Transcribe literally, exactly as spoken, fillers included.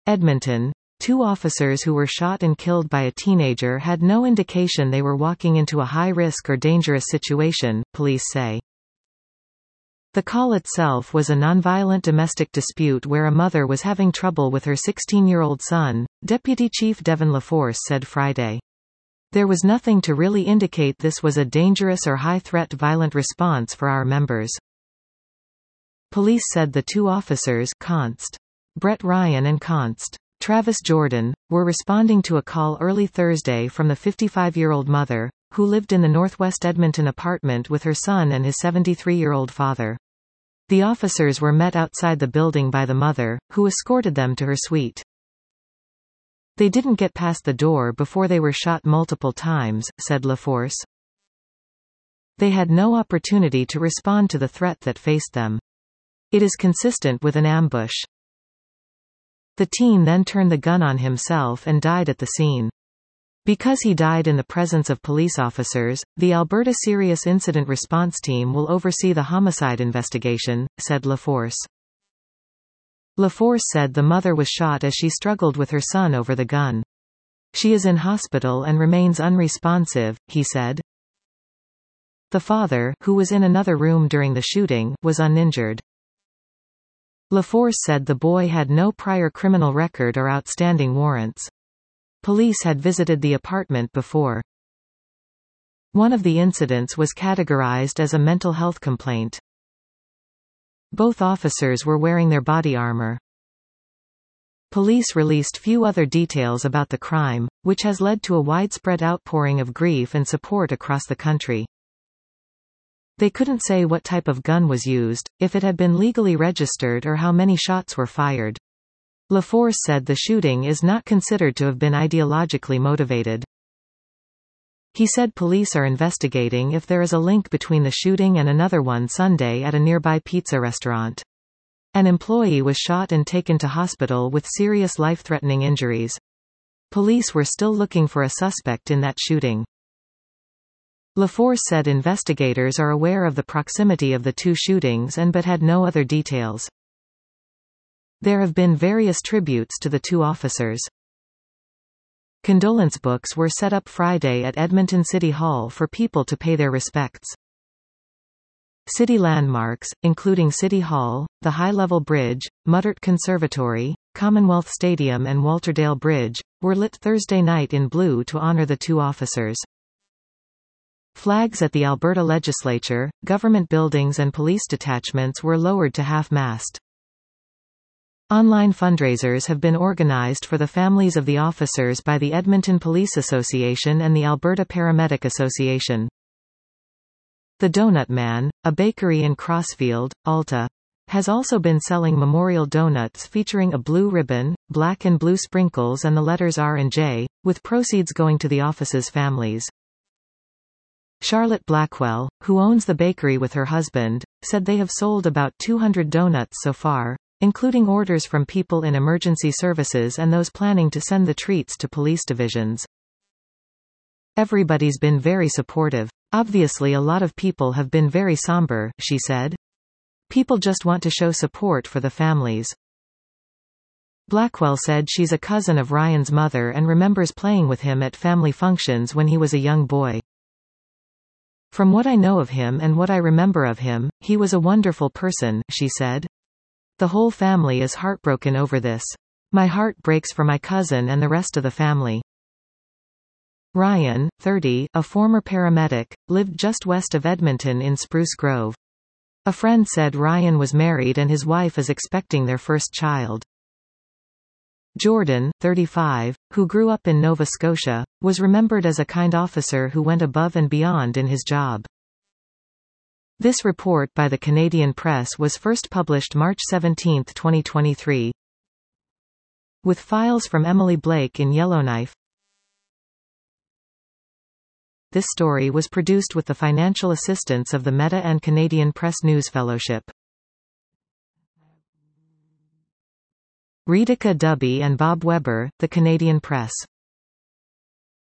Edmonton. Two officers who were shot and killed by a teenager had no indication they were walking into a high-risk or dangerous situation, police say. The call itself was a nonviolent domestic dispute where a mother was having trouble with her sixteen-year-old son, Deputy Chief Devin LaForce said Friday. There was nothing to really indicate this was a dangerous or high-threat violent response for our members. Police said the two officers, Const. Brett Ryan and Const. Travis Jordan, were responding to a call early Thursday from the fifty-five-year-old mother, who lived in the Northwest Edmonton apartment with her son and his seventy-three-year-old father. The officers were met outside the building by the mother, who escorted them to her suite. They didn't get past the door before they were shot multiple times, said LaForce. They had no opportunity to respond to the threat that faced them. It is consistent with an ambush. The teen then turned the gun on himself and died at the scene. Because he died in the presence of police officers, the Alberta Serious Incident Response Team will oversee the homicide investigation, said LaForce. LaForce said the mother was shot as she struggled with her son over the gun. She is in hospital and remains unresponsive, he said. The father, who was in another room during the shooting, was uninjured. LaForce said the boy had no prior criminal record or outstanding warrants. Police had visited the apartment before. One of the incidents was categorized as a mental health complaint. Both officers were wearing their body armor. Police released few other details about the crime, which has led to a widespread outpouring of grief and support across the country. They couldn't say what type of gun was used, if it had been legally registered or how many shots were fired. LaForce said the shooting is not considered to have been ideologically motivated. He said police are investigating if there is a link between the shooting and another one Sunday at a nearby pizza restaurant. An employee was shot and taken to hospital with serious life-threatening injuries. Police were still looking for a suspect in that shooting. LaForce said investigators are aware of the proximity of the two shootings and but had no other details. There have been various tributes to the two officers. Condolence books were set up Friday at Edmonton City Hall for people to pay their respects. City landmarks, including City Hall, the High Level Bridge, Muttert Conservatory, Commonwealth Stadium and Walterdale Bridge, were lit Thursday night in blue to honor the two officers. Flags at the Alberta Legislature, government buildings and police detachments were lowered to half-mast. Online fundraisers have been organized for the families of the officers by the Edmonton Police Association and the Alberta Paramedic Association. The Donut Man, a bakery in Crossfield, Alta, has also been selling memorial donuts featuring a blue ribbon, black and blue sprinkles and the letters R and J, with proceeds going to the officers' families. Charlotte Blackwell, who owns the bakery with her husband, said they have sold about two hundred donuts so far, including orders from people in emergency services and those planning to send the treats to police divisions. Everybody's been very supportive. Obviously a lot of people have been very somber, she said. People just want to show support for the families. Blackwell said she's a cousin of Ryan's mother and remembers playing with him at family functions when he was a young boy. From what I know of him and what I remember of him, he was a wonderful person, she said. The whole family is heartbroken over this. My heart breaks for my cousin and the rest of the family. Ryan, thirty, a former paramedic, lived just west of Edmonton in Spruce Grove. A friend said Ryan was married and his wife is expecting their first child. Jordan, thirty-five, who grew up in Nova Scotia, was remembered as a kind officer who went above and beyond in his job. This report by the Canadian Press was first published March seventeenth twenty twenty-three. With files from Emily Blake in Yellowknife. This story was produced with the financial assistance of the Meta and Canadian Press News Fellowship. Ritika Dubby and Bob Weber, The Canadian Press.